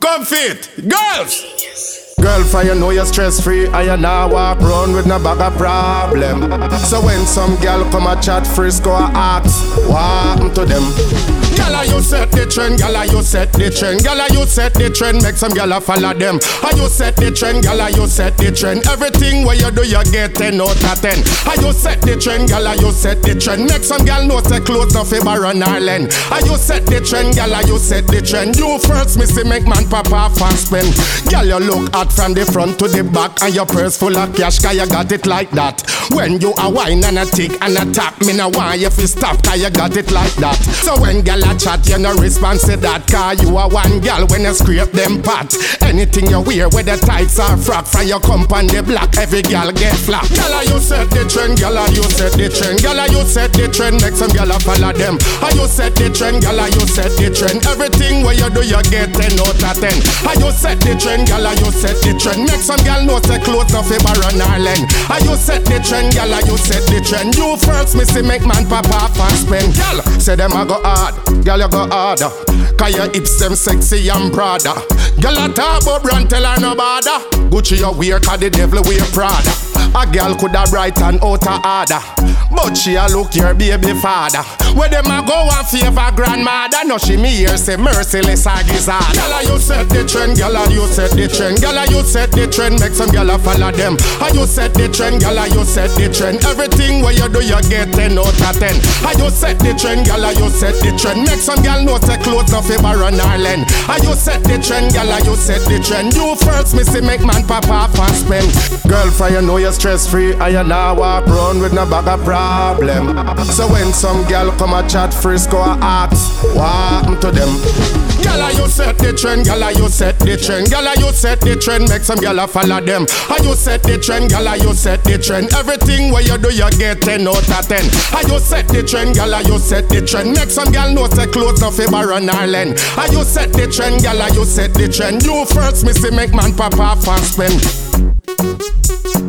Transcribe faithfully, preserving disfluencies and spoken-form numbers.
come fit. Girls! Girl, for you know you're stress-free, and you now walk round with no bag of problem. So when some girl come a chat frisco or ask, what happened to them? Gala, you set the trend, gala, you set the trend. Gala, you set the trend, make some gala follow them. And you set the trend, gala, you set the trend. Everything where you do, you get ten out of ten. And you set the trend, gala, you set the trend. Make some gal know say clothes no favor run Ireland. And you set the trend, gala, you set the trend. You first, missy make man pop off and spend. Gal, you look hot from the front to the back, and your purse full of cash, cause you got it like that. When you a wine and a tick and a tap, me no want you fi stop, cause you got it like that. So when gal a chat, you no respond to that, cause you a one gal when you scrape them pot. Anything you wear, whether tights or frock, from your comp on the block, every gal get flat. Gala, you set the trend, gala, you set the trend. Gala, you set the trend, make some gala follow them. And you set the trend, gala, you set the trend. Everything where you do, you get ten out of ten. And you set the trend, gala, you set the trend. Make some gal know say clothes no favor run Ireland. And you set the trend, gala, you set the trend. You first, missy make man pop off and spend. Gal, say them a go hard, gal you go harder, cause your hips them sexy and broader. Gal a talk about brand, tell her no bother. Gucci you wear, cause the devil wear Prada. A gal coulda bright and out of order, but she a look your baby father. Where them a go and favor grandmother. No she me here say merciless or gizzard. Gala you set the trend, gala you set the trend. Gala you set the trend, make some gala follow them. And you set the trend, gala you set the trend. Everything where you do you get ten out of ten. And you set the trend, gala you set the trend. Make some gal know say clothes no favor run Ireland. And you set the trend, gala you set the trend. You first missy make man pop off and spend. Girl, for you know you're stress-free, and you now walk round with no bag of problem. So when some gal come a chat frisco or ask, what happened to them? Gala, you set the trend, gala, you set the trend. Gala, you set the trend, make some gala follow them. And you set the trend, gala, you set the trend. Everything where you do, you get ten out of ten. And you set the trend, gala, you set the trend. Make some gal know say clothes no favor run Ireland. And you set the trend, gala, you set the trend. You first, missy make man pop off and spend.